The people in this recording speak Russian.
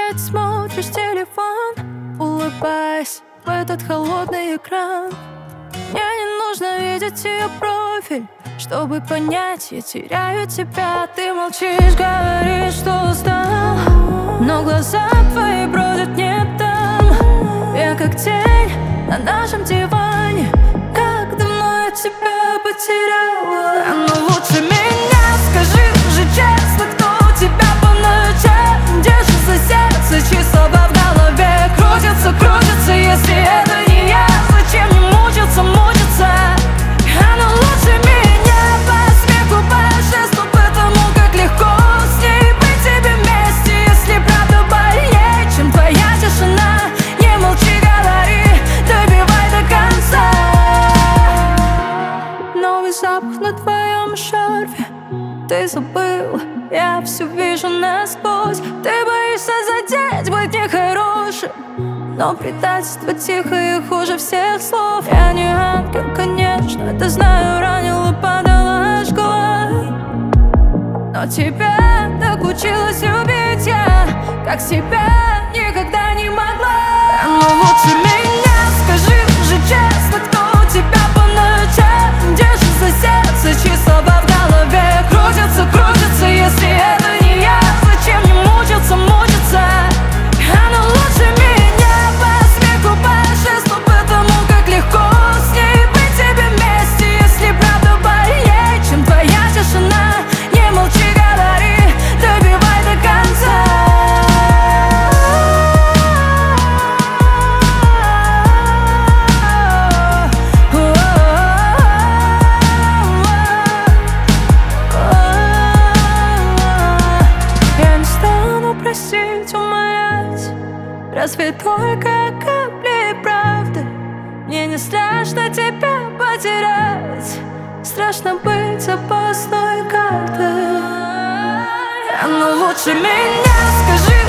опять смотришь телефон, улыбаясь в этот холодный экран. Мне не нужно видеть ее профиль, чтобы понять, я теряю тебя. Ты молчишь, говоришь, что устал, но глаза твои бродят не там. Я как тень на нашем диване, как давно я тебя потеряла. Но лучше меня скажи же честно, кто у тебя по ночам держит за сердце, чьи слова в голове крутятся, крутятся. Если это не я, зачем не мучиться, мучиться? Но лучше меня по смеху, по жесту, потому как легко с ней быть тебе вместе. Если правда больнее, чем твоя тишина, не молчи, говори, добивай до конца. Новый запах на твоем шарфе, ты забыл, я все вижу насквозь. Ты боишься задеть, быть нехорошим, но предательство тихо и хуже всех слов. Я не ангел, конечно, это знаю, ранила, подала, жгла, но тебя так училась любить я, как себя никогда не могла. Но лучше меня скажи же честно, кто у тебя по ночам держит за сердце, чьи слова в голове крутятся, крутятся. Если это не я, зачем не мучиться, мучиться? Но лучше меня по смеху, по жесту, потому как легко с ней быть тебе вместе. Если правда больнее, чем твоя тишина, не молчи, говори, добивай до конца. Просить, умолять, разве только капли правды? Мне не страшно тебя потерять, страшно быть опасной картой. Но лучше меня скажи